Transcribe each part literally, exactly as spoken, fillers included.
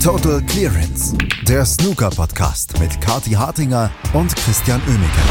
Total Clearance, der Snooker-Podcast mit Kathi Hartinger und Christian Oemeke.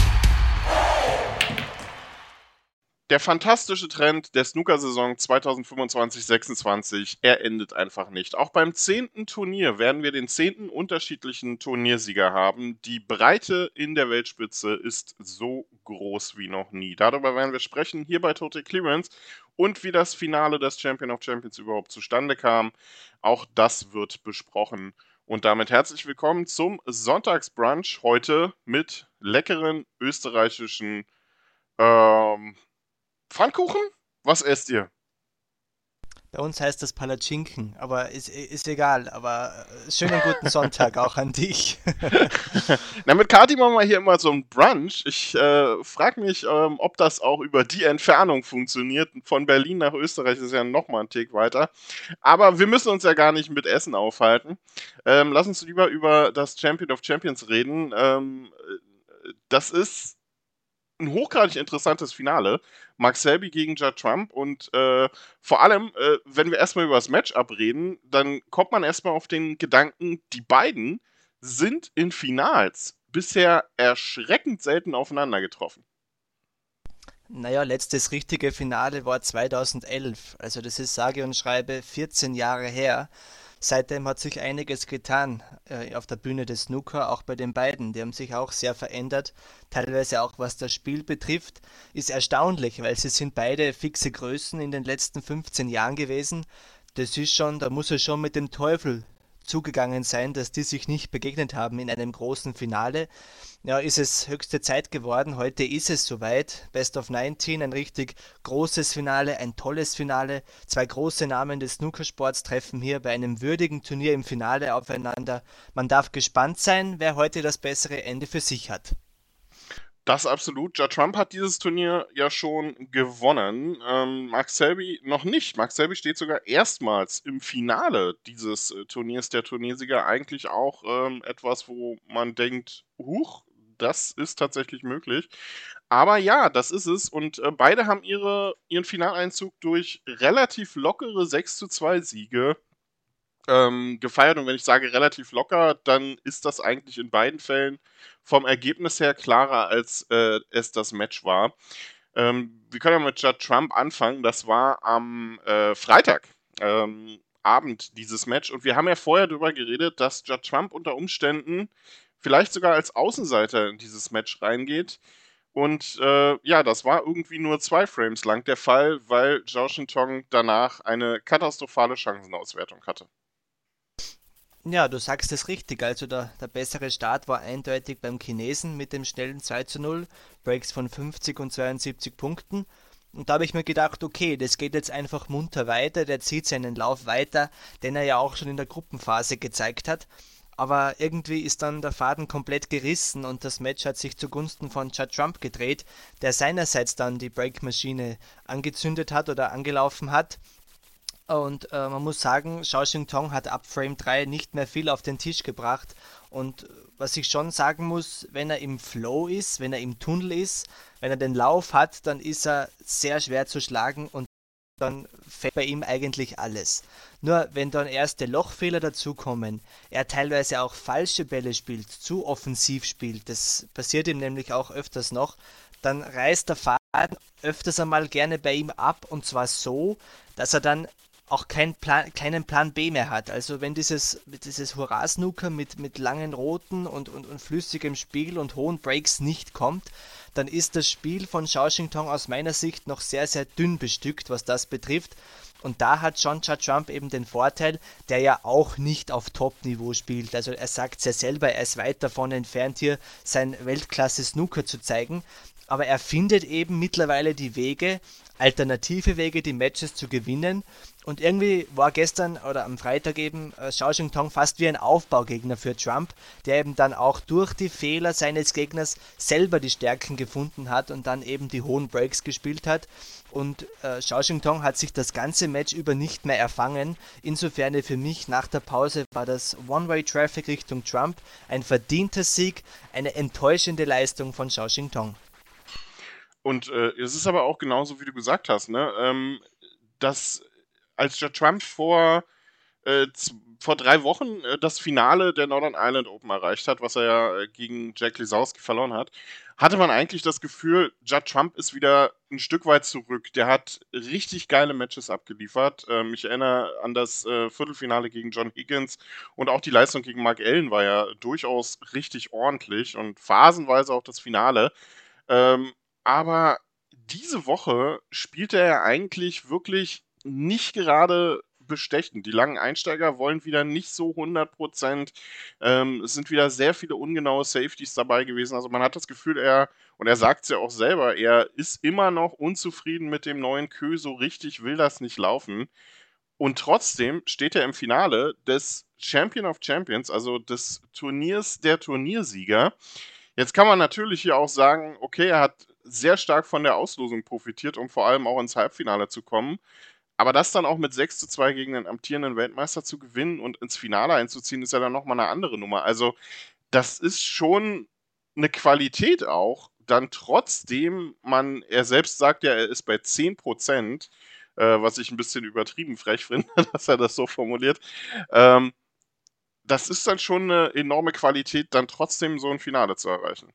Der fantastische Trend der Snooker-Saison zwanzig fünfundzwanzig sechsundzwanzig, er endet einfach nicht. Auch beim zehnten Turnier werden wir den zehnten unterschiedlichen Turniersieger haben. Die Breite in der Weltspitze ist so groß wie noch nie. Darüber werden wir sprechen hier bei Total Clearance und wie das Finale des Champion of Champions überhaupt zustande kam. Auch das wird besprochen. Und damit herzlich willkommen zum Sonntagsbrunch heute mit leckeren österreichischen ähm, Pfannkuchen? Was esst ihr? Bei uns heißt das Palatschinken, aber ist, ist egal. Aber schönen guten Sonntag auch an dich. Na, mit Kathi machen wir hier immer so ein Brunch. Ich äh, frage mich, ähm, ob das auch über die Entfernung funktioniert. Von Berlin nach Österreich ist ja nochmal ein Tick weiter. Aber wir müssen uns ja gar nicht mit Essen aufhalten. Ähm, lass uns lieber über das Champion of Champions reden. Ähm, das ist ein hochgradig interessantes Finale. Mark Selby gegen Judd Trump und äh, vor allem, äh, wenn wir erstmal über das Matchup reden, dann kommt man erstmal auf den Gedanken, die beiden sind in Finals bisher erschreckend selten aufeinander getroffen. Naja, letztes richtige Finale war zweitausendelf. Also das ist sage und schreibe vierzehn Jahre her. Seitdem hat sich einiges getan äh, auf der Bühne des Snooker, auch bei den beiden. Die haben sich auch sehr verändert, teilweise auch was das Spiel betrifft. Ist erstaunlich, weil sie sind beide fixe Größen in den letzten fünfzehn Jahren gewesen. Das ist schon, da muss er schon mit dem Teufel zugegangen sein, dass die sich nicht begegnet haben in einem großen Finale. Ja, ist es höchste Zeit geworden. Heute ist es soweit. Best of neunzehn, ein richtig großes Finale, ein tolles Finale. Zwei große Namen des Snookersports treffen hier bei einem würdigen Turnier im Finale aufeinander. Man darf gespannt sein, wer heute das bessere Ende für sich hat. Das absolut. Judd Trump hat dieses Turnier ja schon gewonnen. Ähm, Mark Selby noch nicht. Mark Selby steht sogar erstmals im Finale dieses äh, Turniers. Der Turniersieger eigentlich auch ähm, etwas, wo man denkt, huch, das ist tatsächlich möglich. Aber ja, das ist es. Und äh, beide haben ihre, ihren Finaleinzug durch relativ lockere sechs zu zwei Siege ähm, gefeiert. Und wenn ich sage relativ locker, dann ist das eigentlich in beiden Fällen vom Ergebnis her klarer, als äh, es das Match war. Ähm, wir können ja mit Judd Trump anfangen. Das war am äh, Freitag. Ähm, Abend dieses Match. Und wir haben ja vorher darüber geredet, dass Judd Trump unter Umständen vielleicht sogar als Außenseiter in dieses Match reingeht. Und äh, ja, das war irgendwie nur zwei Frames lang der Fall, weil Zhao Xintong danach eine katastrophale Chancenauswertung hatte. Ja, du sagst es richtig. Also der, der bessere Start war eindeutig beim Chinesen mit dem schnellen zwei zu null, Breaks von fünfzig und zweiundsiebzig Punkten. Und da habe ich mir gedacht, okay, das geht jetzt einfach munter weiter, der zieht seinen Lauf weiter, den er ja auch schon in der Gruppenphase gezeigt hat. Aber irgendwie ist dann der Faden komplett gerissen und das Match hat sich zugunsten von Judd Trump gedreht, der seinerseits dann die Breakmaschine angezündet hat oder angelaufen hat. Und äh, man muss sagen, Zhao Xintong hat ab Frame drei nicht mehr viel auf den Tisch gebracht. Und was ich schon sagen muss, wenn er im Flow ist, wenn er im Tunnel ist, wenn er den Lauf hat, dann ist er sehr schwer zu schlagen und dann fällt bei ihm eigentlich alles. Nur wenn dann erste Lochfehler dazukommen, er teilweise auch falsche Bälle spielt, zu offensiv spielt, das passiert ihm nämlich auch öfters noch, dann reißt der Faden öfters einmal gerne bei ihm ab und zwar so, dass er dann auch keinen Plan, keinen Plan B mehr hat. Also wenn dieses, dieses Hurra-Snooker mit, mit langen Roten und, und, und flüssigem Spiel und hohen Breaks nicht kommt, dann ist das Spiel von Zhao Xintong aus meiner Sicht noch sehr, sehr dünn bestückt, was das betrifft. Und da hat John Judd Trump eben den Vorteil, der ja auch nicht auf Top-Niveau spielt. Also er sagt es ja selber, er ist weit davon entfernt, hier sein Weltklasse-Snooker zu zeigen. Aber er findet eben mittlerweile die Wege, alternative Wege, die Matches zu gewinnen. Und irgendwie war gestern oder am Freitag eben äh, Zhao Xintong fast wie ein Aufbaugegner für Trump, der eben dann auch durch die Fehler seines Gegners selber die Stärken gefunden hat und dann eben die hohen Breaks gespielt hat. Und äh, Zhao Xintong hat sich das ganze Match über nicht mehr erfangen. Insofern für mich nach der Pause war das One-Way-Traffic Richtung Trump ein verdienter Sieg, eine enttäuschende Leistung von Zhao Xintong. Und äh, es ist aber auch genauso, wie du gesagt hast, ne? Ähm, dass als Judd Trump vor äh, z- vor drei Wochen äh, das Finale der Northern Ireland Open erreicht hat, was er ja äh, gegen Jack Lisowski verloren hat, hatte man eigentlich das Gefühl, Judd Trump ist wieder ein Stück weit zurück. Der hat richtig geile Matches abgeliefert. Ähm, ich erinnere an das äh, Viertelfinale gegen John Higgins und auch die Leistung gegen Mark Allen war ja durchaus richtig ordentlich und phasenweise auch das Finale. Ähm, aber diese Woche spielte er eigentlich wirklich nicht gerade bestechend. Die langen Einsteiger wollen wieder nicht so hundert Prozent. Ähm, es sind wieder sehr viele ungenaue Safeties dabei gewesen. Also man hat das Gefühl, er, und er sagt es ja auch selber, er ist immer noch unzufrieden mit dem neuen Kö, so richtig will das nicht laufen. Und trotzdem steht er im Finale des Champion of Champions, also des Turniers der Turniersieger. Jetzt kann man natürlich hier auch sagen, okay, er hat sehr stark von der Auslosung profitiert, um vor allem auch ins Halbfinale zu kommen. Aber das dann auch mit sechs zu zwei gegen den amtierenden Weltmeister zu gewinnen und ins Finale einzuziehen, ist ja dann nochmal eine andere Nummer. Also, das ist schon eine Qualität auch, dann trotzdem man, er selbst sagt ja, er ist bei zehn Prozent, äh, was ich ein bisschen übertrieben frech finde, dass er das so formuliert. Ähm, das ist dann schon eine enorme Qualität, dann trotzdem so ein Finale zu erreichen.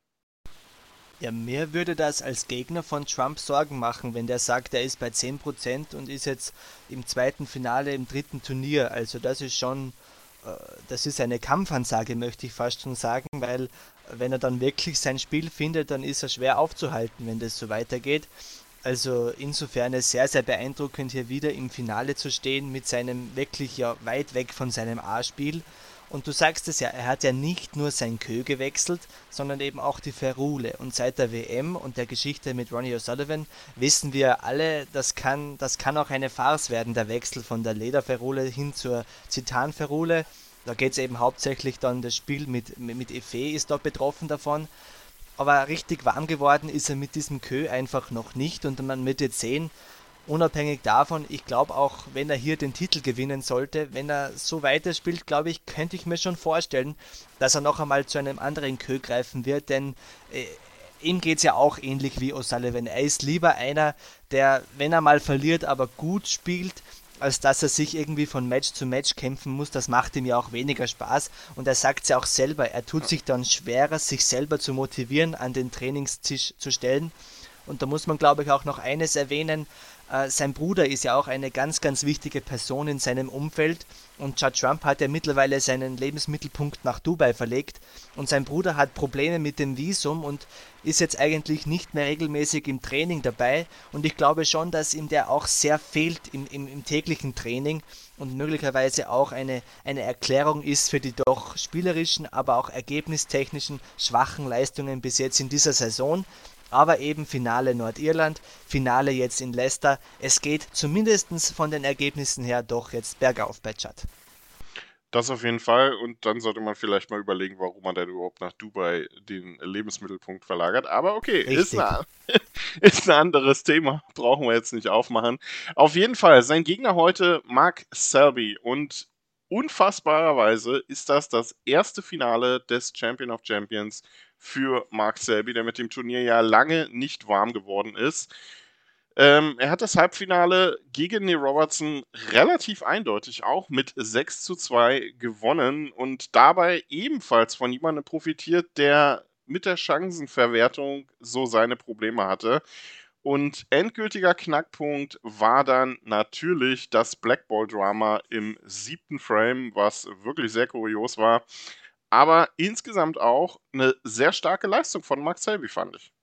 Ja, mir würde das als Gegner von Trump Sorgen machen, wenn der sagt, er ist bei zehn Prozent und ist jetzt im zweiten Finale im dritten Turnier. Also das ist schon, äh, das ist eine Kampfansage, möchte ich fast schon sagen, weil wenn er dann wirklich sein Spiel findet, dann ist er schwer aufzuhalten, wenn das so weitergeht. Also insofern ist sehr, sehr beeindruckend, hier wieder im Finale zu stehen mit seinem wirklich ja weit weg von seinem A-Spiel. Und du sagst es ja, er hat ja nicht nur sein Kö gewechselt, sondern eben auch die Ferrule. Und seit der W M und der Geschichte mit Ronnie O'Sullivan wissen wir alle, das kann, das kann auch eine Farce werden, der Wechsel von der Lederferrule hin zur Zitanferrule. Da geht es eben hauptsächlich dann, das Spiel mit, mit Effet ist dort betroffen davon. Aber richtig warm geworden ist er mit diesem Kö einfach noch nicht und man wird jetzt sehen, unabhängig davon, ich glaube auch, wenn er hier den Titel gewinnen sollte, wenn er so weiterspielt, glaube ich, könnte ich mir schon vorstellen, dass er noch einmal zu einem anderen Kö greifen wird, denn äh, ihm geht es ja auch ähnlich wie O'Sullivan. Er ist lieber einer, der, wenn er mal verliert, aber gut spielt, als dass er sich irgendwie von Match zu Match kämpfen muss. Das macht ihm ja auch weniger Spaß. Und er sagt es ja auch selber, er tut sich dann schwerer, sich selber zu motivieren, an den Trainingstisch zu stellen. Und da muss man, glaube ich, auch noch eines erwähnen. Äh, sein Bruder ist ja auch eine ganz, ganz wichtige Person in seinem Umfeld. Und Judd Trump hat ja mittlerweile seinen Lebensmittelpunkt nach Dubai verlegt. Und sein Bruder hat Probleme mit dem Visum und ist jetzt eigentlich nicht mehr regelmäßig im Training dabei. Und ich glaube schon, dass ihm der auch sehr fehlt im, im, im täglichen Training und möglicherweise auch eine, eine Erklärung ist für die doch spielerischen, aber auch ergebnistechnischen schwachen Leistungen bis jetzt in dieser Saison. Aber eben Finale Nordirland, Finale jetzt in Leicester. Es geht zumindest von den Ergebnissen her doch jetzt bergauf bei Judd. Das auf jeden Fall. Und dann sollte man vielleicht mal überlegen, warum man denn überhaupt nach Dubai den Lebensmittelpunkt verlagert. Aber okay, ist, Richtig. eine, ist ein anderes Thema. Brauchen wir jetzt nicht aufmachen. Auf jeden Fall, sein Gegner heute Mark Selby. Und unfassbarerweise ist das das erste Finale des Champion of Champions für Mark Selby, der mit dem Turnier ja lange nicht warm geworden ist. Ähm, er hat das Halbfinale gegen Neil Robertson relativ eindeutig auch mit sechs zu zwei gewonnen und dabei ebenfalls von jemandem profitiert, der mit der Chancenverwertung so seine Probleme hatte. Und endgültiger Knackpunkt war dann natürlich das Blackball-Drama im siebten Frame, was wirklich sehr kurios war. Aber insgesamt auch eine sehr starke Leistung von Mark Selby, fand ich.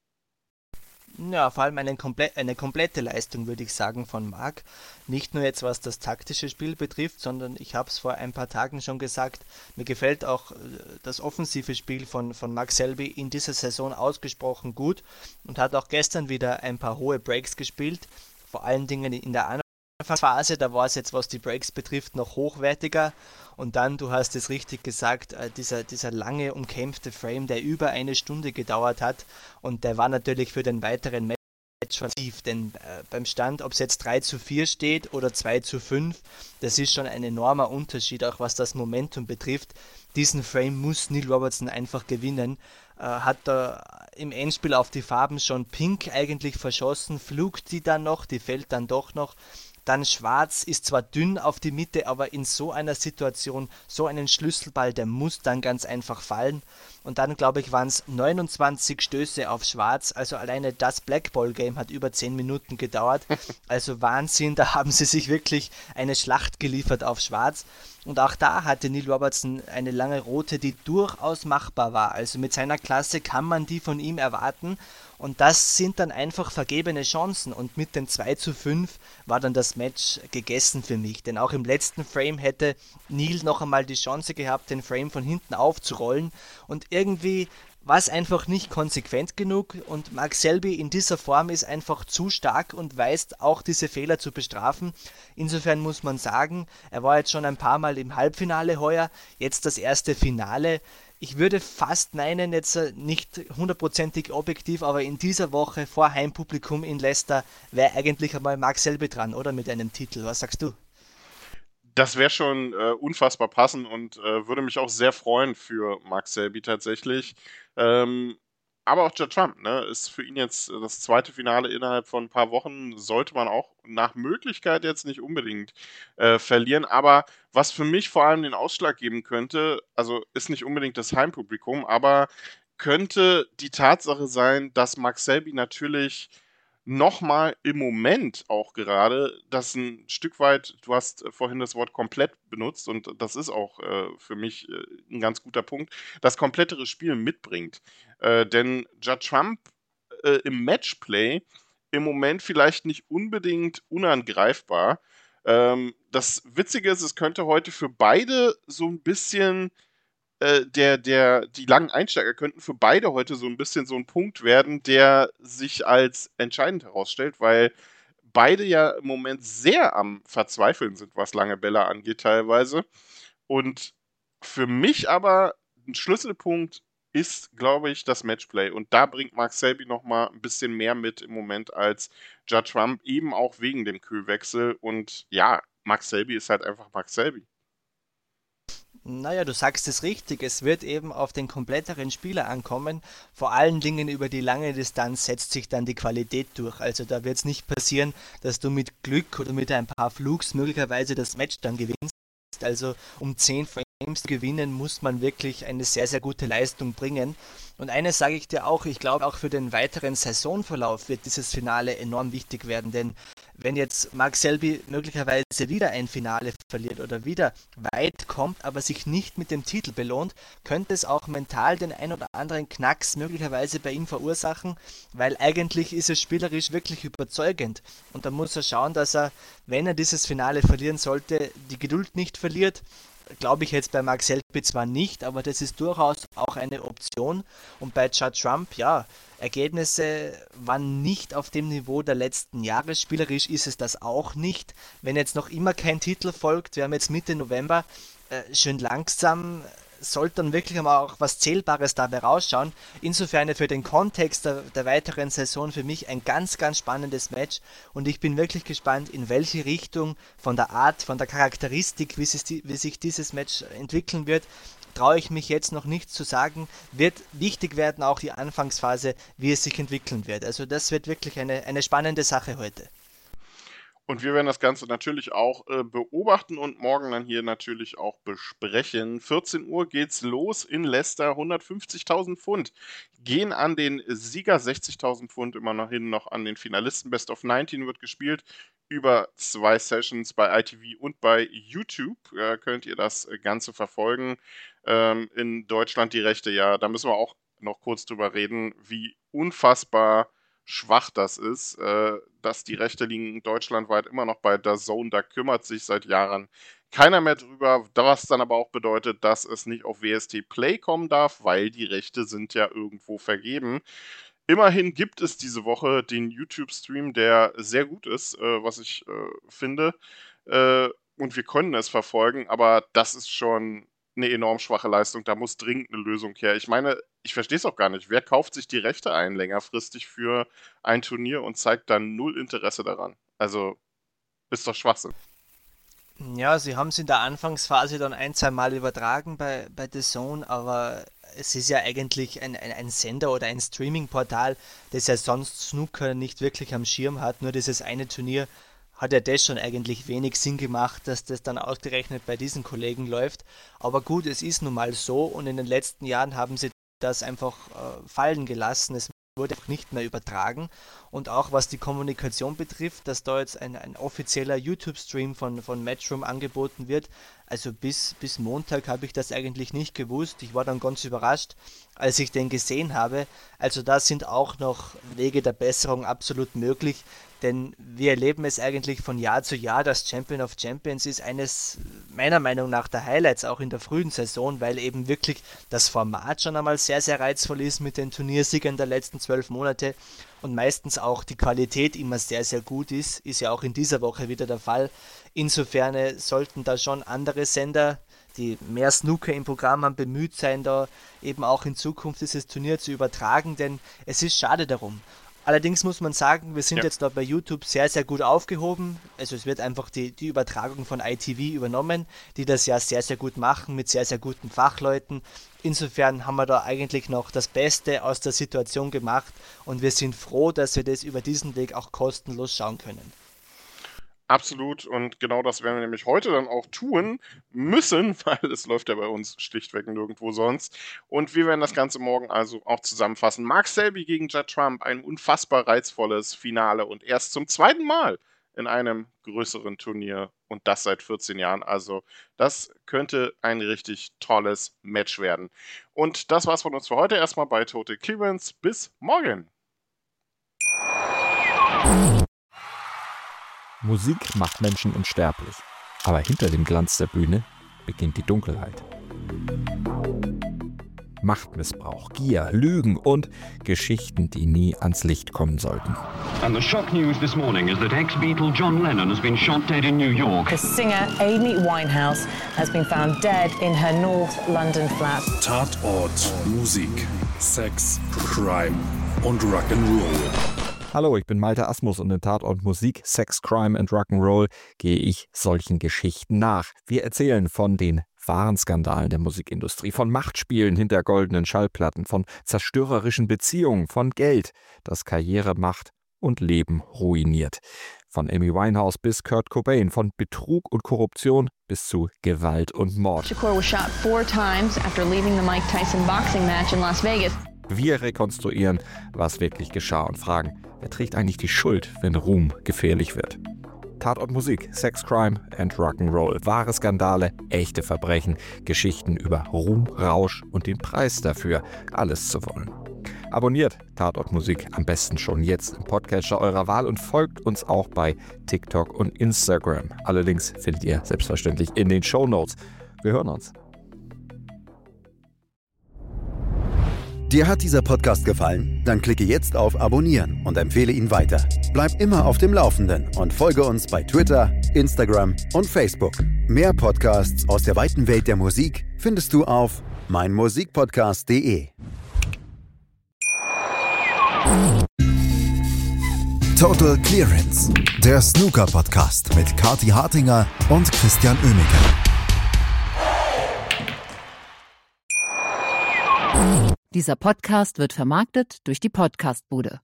Ja, vor allem eine, komple eine komplette Leistung, würde ich sagen, von Marc. Nicht nur jetzt, was das taktische Spiel betrifft, sondern ich habe es vor ein paar Tagen schon gesagt, mir gefällt auch äh, das offensive Spiel von, von Mark Selby in dieser Saison ausgesprochen gut und hat auch gestern wieder ein paar hohe Breaks gespielt, vor allen Dingen in der Phase, da war es jetzt, was die Breaks betrifft, noch hochwertiger. Und dann, du hast es richtig gesagt, äh, dieser, dieser lange umkämpfte Frame, der über eine Stunde gedauert hat. Und der war natürlich für den weiteren Match massiv. Denn äh, beim Stand, ob es jetzt drei zu vier steht oder zwei zu fünf, das ist schon ein enormer Unterschied, auch was das Momentum betrifft. Diesen Frame muss Neil Robertson einfach gewinnen. Äh, hat da im Endspiel auf die Farben schon Pink eigentlich verschossen, flugt die dann noch, die fällt dann doch noch. Dann Schwarz ist zwar dünn auf die Mitte, aber in so einer Situation, so einen Schlüsselball, der muss dann ganz einfach fallen. Und dann, glaube ich, waren es neunundzwanzig Stöße auf Schwarz. Also alleine das Blackball-Game hat über zehn Minuten gedauert. Also Wahnsinn, da haben sie sich wirklich eine Schlacht geliefert auf Schwarz. Und auch da hatte Neil Robertson eine lange rote, die durchaus machbar war. Also mit seiner Klasse kann man die von ihm erwarten. Und das sind dann einfach vergebene Chancen. Und mit dem zwei zu fünf war dann das Match gegessen für mich. Denn auch im letzten Frame hätte Neil noch einmal die Chance gehabt, den Frame von hinten aufzurollen. Und irgendwie war es einfach nicht konsequent genug. Und Mark Selby in dieser Form ist einfach zu stark und weiß auch diese Fehler zu bestrafen. Insofern muss man sagen, er war jetzt schon ein paar Mal im Halbfinale heuer, jetzt das erste Finale. Ich würde fast meinen, jetzt nicht hundertprozentig objektiv, aber in dieser Woche vor Heimpublikum in Leicester wäre eigentlich einmal Mark Selby dran, oder? Mit einem Titel. Was sagst du? Das wäre schon äh, unfassbar passend und äh, würde mich auch sehr freuen für Mark Selby tatsächlich. Ähm, aber auch Judd Trump, ne, ist für ihn jetzt das zweite Finale innerhalb von ein paar Wochen, sollte man auch nach Möglichkeit jetzt nicht unbedingt äh, verlieren. Aber was für mich vor allem den Ausschlag geben könnte, also ist nicht unbedingt das Heimpublikum, aber könnte die Tatsache sein, dass Mark Selby natürlich nochmal im Moment auch gerade das ein Stück weit, du hast äh, vorhin das Wort komplett benutzt und das ist auch äh, für mich äh, ein ganz guter Punkt, das komplettere Spiel mitbringt. Äh, denn Judd Trump äh, im Matchplay im Moment vielleicht nicht unbedingt unangreifbar. Ähm, das Witzige ist, es könnte heute für beide so ein bisschen äh, der, der, die langen Einsteiger könnten für beide heute so ein bisschen so ein Punkt werden, der sich als entscheidend herausstellt, weil beide ja im Moment sehr am Verzweifeln sind, was lange Bälle angeht teilweise. Und für mich aber ein Schlüsselpunkt ist, glaube ich, das Matchplay. Und da bringt Mark Selby nochmal ein bisschen mehr mit im Moment als Judd Trump, eben auch wegen dem Kühlwechsel. Und ja, Mark Selby ist halt einfach Mark Selby. Naja, du sagst es richtig, es wird eben auf den kompletteren Spieler ankommen. Vor allen Dingen über die lange Distanz setzt sich dann die Qualität durch. Also da wird es nicht passieren, dass du mit Glück oder mit ein paar Flugs möglicherweise das Match dann gewinnst. Also um zehn Frames zu gewinnen, muss man wirklich eine sehr, sehr gute Leistung bringen. Und eines sage ich dir auch, ich glaube auch für den weiteren Saisonverlauf wird dieses Finale enorm wichtig werden, denn wenn jetzt Mark Selby möglicherweise wieder ein Finale verliert oder wieder weit kommt, aber sich nicht mit dem Titel belohnt, könnte es auch mental den ein oder anderen Knacks möglicherweise bei ihm verursachen, weil eigentlich ist es spielerisch wirklich überzeugend. Und da muss er schauen, dass er, wenn er dieses Finale verlieren sollte, die Geduld nicht verliert. Glaube ich jetzt bei Mark Selby zwar nicht, aber das ist durchaus auch eine Option. Und bei Judd Trump, ja, Ergebnisse waren nicht auf dem Niveau der letzten Jahre. Spielerisch ist es das auch nicht. Wenn jetzt noch immer kein Titel folgt, wir haben jetzt Mitte November, äh, schön langsam, sollte dann wirklich mal auch was Zählbares dabei rausschauen. Insofern für den Kontext der, der weiteren Saison für mich ein ganz, ganz spannendes Match und ich bin wirklich gespannt, in welche Richtung von der Art, von der Charakteristik, wie, es, wie sich dieses Match entwickeln wird, traue ich mich jetzt noch nicht zu sagen. Wird wichtig werden auch die Anfangsphase, wie es sich entwickeln wird. Also das wird wirklich eine, eine spannende Sache heute. Und wir werden das Ganze natürlich auch äh, beobachten und morgen dann hier natürlich auch besprechen. vierzehn Uhr geht's los in Leicester. hundertfünfzigtausend Pfund gehen an den Sieger, sechzigtausend Pfund immer noch hin, noch an den Finalisten. Best of neunzehn wird gespielt über zwei Sessions bei I T V und bei YouTube. Äh, könnt ihr das Ganze verfolgen. Ähm, in Deutschland die Rechte, ja, da müssen wir auch noch kurz drüber reden, wie unfassbar schwach das ist, äh, dass die Rechte liegen deutschlandweit immer noch bei D A Z N, da kümmert sich seit Jahren keiner mehr drüber, was dann aber auch bedeutet, dass es nicht auf W S T Play kommen darf, weil die Rechte sind ja irgendwo vergeben. Immerhin gibt es diese Woche den YouTube-Stream, der sehr gut ist, äh, was ich äh, finde, äh, und wir können es verfolgen, aber das ist schon eine enorm schwache Leistung, da muss dringend eine Lösung her. Ich meine, ich verstehe es auch gar nicht. Wer kauft sich die Rechte ein längerfristig für ein Turnier und zeigt dann null Interesse daran? Also, ist doch Schwachsinn. Ja, sie haben es in der Anfangsphase dann ein, zwei Mal übertragen bei, bei The Zone, aber es ist ja eigentlich ein, ein, ein Sender oder ein Streaming-Portal, das ja sonst Snooker nicht wirklich am Schirm hat. Nur dieses eine Turnier hat ja das schon eigentlich wenig Sinn gemacht, dass das dann ausgerechnet bei diesen Kollegen läuft. Aber gut, es ist nun mal so und in den letzten Jahren haben sie das einfach äh, fallen gelassen. Es wurde auch nicht mehr übertragen. Und auch was die Kommunikation betrifft, dass da jetzt ein, ein offizieller YouTube-Stream von, von Matchroom angeboten wird. Also bis, bis Montag habe ich das eigentlich nicht gewusst. Ich war dann ganz überrascht, als ich den gesehen habe. Also da sind auch noch Wege der Besserung absolut möglich. Denn wir erleben es eigentlich von Jahr zu Jahr. Das Champion of Champions ist eines meiner Meinung nach der Highlights auch in der frühen Saison, weil eben wirklich das Format schon einmal sehr, sehr reizvoll ist mit den Turniersiegern der letzten zwölf Monate und meistens auch die Qualität immer sehr, sehr gut ist. Ist ja auch in dieser Woche wieder der Fall. Insofern sollten da schon andere Sender, die mehr Snooker im Programm haben, bemüht sein, da eben auch in Zukunft dieses Turnier zu übertragen, denn es ist schade darum. Allerdings muss man sagen, wir sind ja. jetzt da bei YouTube sehr, sehr gut aufgehoben. Also es wird einfach die, die Übertragung von I T V übernommen, die das ja sehr, sehr gut machen mit sehr, sehr guten Fachleuten. Insofern haben wir da eigentlich noch das Beste aus der Situation gemacht und wir sind froh, dass wir das über diesen Weg auch kostenlos schauen können. Absolut, und genau das werden wir nämlich heute dann auch tun müssen, weil es läuft ja bei uns schlichtweg nirgendwo sonst. Und wir werden das Ganze morgen also auch zusammenfassen. Mark Selby gegen Judd Trump, ein unfassbar reizvolles Finale und erst zum zweiten Mal in einem größeren Turnier und das seit vierzehn Jahren. Also das könnte ein richtig tolles Match werden. Und das war's von uns für heute erstmal bei Total Clearance. Bis morgen! Musik macht Menschen unsterblich, aber hinter dem Glanz der Bühne beginnt die Dunkelheit. Machtmissbrauch, Gier, Lügen und Geschichten, die nie ans Licht kommen sollten. And the shock news this morning is that ex-Beatle John Lennon has been shot dead in New York. The singer Amy Winehouse has been found dead in her North London flat. Tatort, Musik, Sex, Crime und Rock'n'Roll. Hallo, ich bin Malte Asmus und in Tatort Musik, Sex, Crime and Rock'n'Roll gehe ich solchen Geschichten nach. Wir erzählen von den wahren Skandalen der Musikindustrie, von Machtspielen hinter goldenen Schallplatten, von zerstörerischen Beziehungen, von Geld, das Karriere macht und Leben ruiniert. Von Amy Winehouse bis Kurt Cobain, von Betrug und Korruption bis zu Gewalt und Mord. Shakur was shot four times after leaving the Mike Tyson boxing match in Las Vegas. Wir rekonstruieren, was wirklich geschah und fragen, wer trägt eigentlich die Schuld, wenn Ruhm gefährlich wird? Tatort Musik, Sex, Crime and Rock'n'Roll. Wahre Skandale, echte Verbrechen, Geschichten über Ruhm, Rausch und den Preis dafür, alles zu wollen. Abonniert Tatort Musik am besten schon jetzt im Podcatcher eurer Wahl und folgt uns auch bei TikTok und Instagram. Alle Links findet ihr selbstverständlich in den Shownotes. Wir hören uns. Dir hat dieser Podcast gefallen? Dann klicke jetzt auf Abonnieren und empfehle ihn weiter. Bleib immer auf dem Laufenden und folge uns bei Twitter, Instagram und Facebook. Mehr Podcasts aus der weiten Welt der Musik findest du auf meinmusikpodcast punkt de. Total Clearance, der Snooker-Podcast mit Kathi Hartinger und Christian Oemeke. Dieser Podcast wird vermarktet durch die Podcastbude.